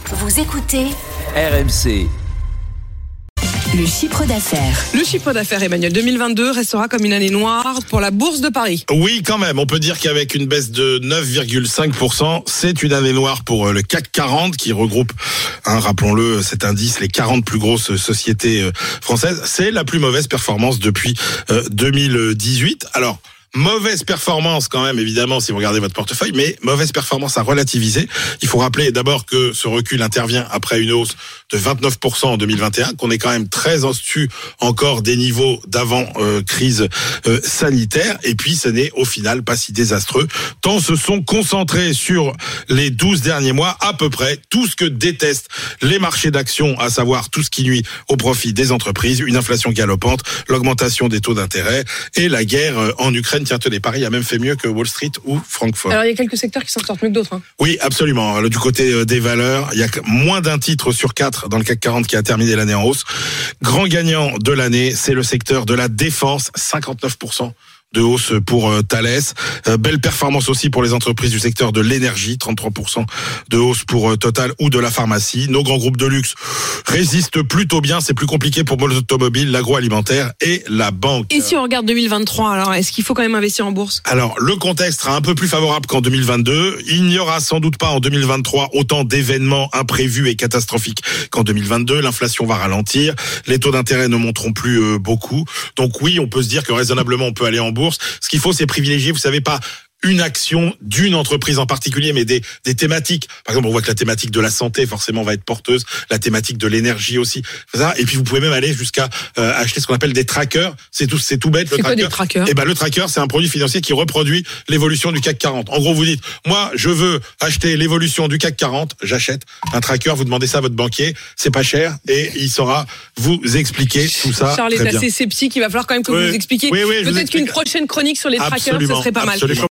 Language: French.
Vous écoutez RMC. le chiffre d'affaires. Le chiffre d'affaires, Emmanuel, 2022 restera comme une année noire pour la Bourse de Paris. Oui, quand même. On peut dire qu'avec une baisse de 9,5%, c'est une année noire pour le CAC 40 qui regroupe, rappelons-le, cet indice, les 40 plus grosses sociétés françaises. C'est la plus mauvaise performance depuis 2018. Alors, mauvaise performance quand même, évidemment, si vous regardez votre portefeuille, mais mauvaise performance à relativiser. Il faut rappeler d'abord que ce recul intervient après une hausse de 29% en 2021, qu'on est quand même très au-dessus encore des niveaux d'avant crise sanitaire. Et puis, ce n'est au final pas si désastreux, tant se sont concentrés sur les 12 derniers mois à peu près tout ce que détestent les marchés d'actions, à savoir tout ce qui nuit au profit des entreprises, une inflation galopante, l'augmentation des taux d'intérêt et la guerre en Ukraine. Tiens, tenez, Paris a même fait mieux que Wall Street ou Francfort. Alors, il y a quelques secteurs qui s'en sortent mieux que d'autres. Oui, absolument. Du côté des valeurs, il y a moins d'un titre sur 4 dans le CAC 40 qui a terminé l'année en hausse. Grand gagnant de l'année, c'est le secteur de la défense, 59% de hausse pour Thales. Belle performance aussi pour les entreprises du secteur de l'énergie, 33% de hausse pour Total ou de la pharmacie. Nos grands groupes de luxe résistent plutôt bien. C'est plus compliqué pour l'automobile, l'agroalimentaire et la banque. Et si on regarde 2023, alors est-ce qu'il faut quand même investir en bourse ? Alors, le contexte sera un peu plus favorable qu'en 2022. Il n'y aura sans doute pas en 2023 autant d'événements imprévus et catastrophiques qu'en 2022. L'inflation va ralentir. Les taux d'intérêt ne monteront plus beaucoup. Donc oui, on peut se dire que raisonnablement, on peut aller en bourse. Ce qu'il faut, c'est privilégier, vous savez, pas une action d'une entreprise en particulier, mais des thématiques. Par exemple, on voit que la thématique de la santé, forcément, va être porteuse. La thématique de l'énergie aussi. Et puis, vous pouvez même aller jusqu'à acheter ce qu'on appelle des trackers. C'est tout bête, le tracker. C'est quoi des trackers ? Eh ben, le tracker, c'est un produit financier qui reproduit l'évolution du CAC 40. En gros, vous dites, moi, je veux acheter l'évolution du CAC 40, j'achète un tracker, vous demandez ça à votre banquier, c'est pas cher, et il saura vous expliquer tout ça. Charles est assez sceptique, il va falloir quand même que vous nous expliquiez. Oui, peut-être qu'une prochaine chronique sur les trackers, ce serait pas mal.